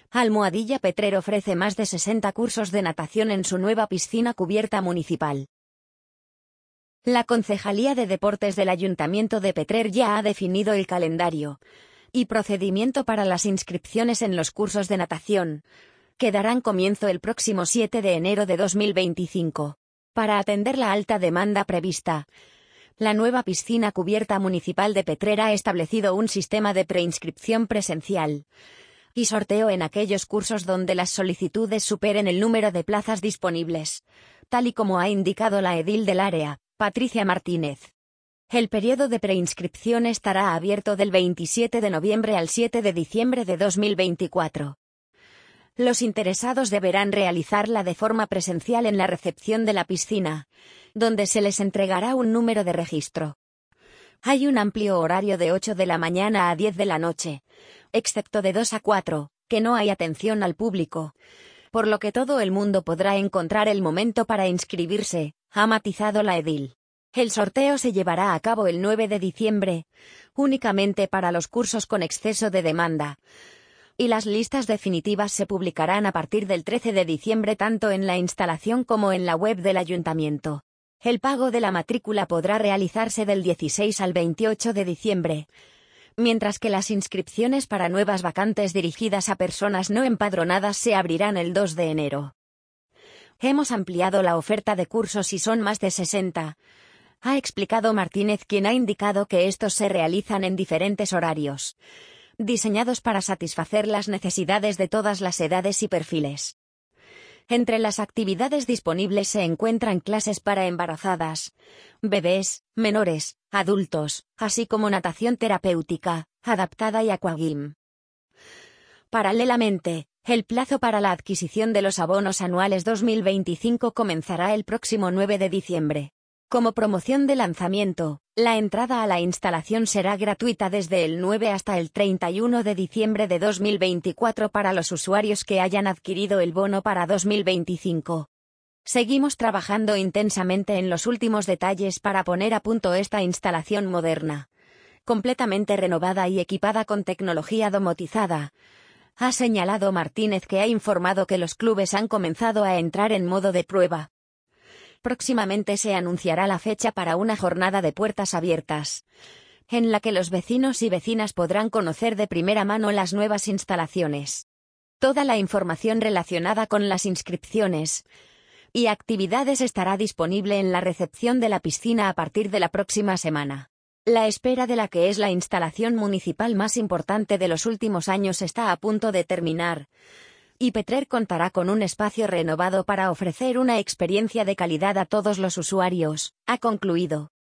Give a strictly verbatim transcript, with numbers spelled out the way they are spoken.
Almohadilla Petrer ofrece más de sesenta cursos de natación en su nueva piscina cubierta municipal. La Concejalía de Deportes del Ayuntamiento de Petrer ya ha definido el calendario y procedimiento para las inscripciones en los cursos de natación, que darán comienzo el próximo siete de enero de dos mil veinticinco. Para atender la alta demanda prevista, la nueva piscina cubierta municipal de Petrer ha establecido un sistema de preinscripción presencial y sorteo en aquellos cursos donde las solicitudes superen el número de plazas disponibles, tal y como ha indicado la edil del área, Patricia Martínez. El periodo de preinscripción estará abierto del veintisiete de noviembre al siete de diciembre de dos mil veinticuatro. Los interesados deberán realizarla de forma presencial en la recepción de la piscina, donde se les entregará un número de registro. Hay un amplio horario de ocho de la mañana a diez de la noche, excepto de dos a cuatro, que no hay atención al público, por lo que todo el mundo podrá encontrar el momento para inscribirse, ha matizado la edil. El sorteo se llevará a cabo el nueve de diciembre, únicamente para los cursos con exceso de demanda, y las listas definitivas se publicarán a partir del trece de diciembre tanto en la instalación como en la web del ayuntamiento. El pago de la matrícula podrá realizarse del dieciséis al veintiocho de diciembre, mientras que las inscripciones para nuevas vacantes dirigidas a personas no empadronadas se abrirán el dos de enero. Hemos ampliado la oferta de cursos y son más de sesenta, ha explicado Martínez, quien ha indicado que estos se realizan en diferentes horarios, diseñados para satisfacer las necesidades de todas las edades y perfiles. Entre las actividades disponibles se encuentran clases para embarazadas, bebés, menores, adultos, así como natación terapéutica, adaptada y aquagym. Paralelamente, el plazo para la adquisición de los abonos anuales dos mil veinticinco comenzará el próximo nueve de diciembre. Como promoción de lanzamiento, la entrada a la instalación será gratuita desde el nueve hasta el treinta y uno de diciembre de dos mil veinticuatro para los usuarios que hayan adquirido el bono para dos mil veinticinco. Seguimos trabajando intensamente en los últimos detalles para poner a punto esta instalación moderna, completamente renovada y equipada con tecnología domotizada, ha señalado Martínez, que ha informado que los clubes han comenzado a entrar en modo de prueba. Próximamente se anunciará la fecha para una jornada de puertas abiertas, en la que los vecinos y vecinas podrán conocer de primera mano las nuevas instalaciones. Toda la información relacionada con las inscripciones y actividades estará disponible en la recepción de la piscina a partir de la próxima semana. La espera de la que es la instalación municipal más importante de los últimos años está a punto de terminar, y Petrer contará con un espacio renovado para ofrecer una experiencia de calidad a todos los usuarios, ha concluido.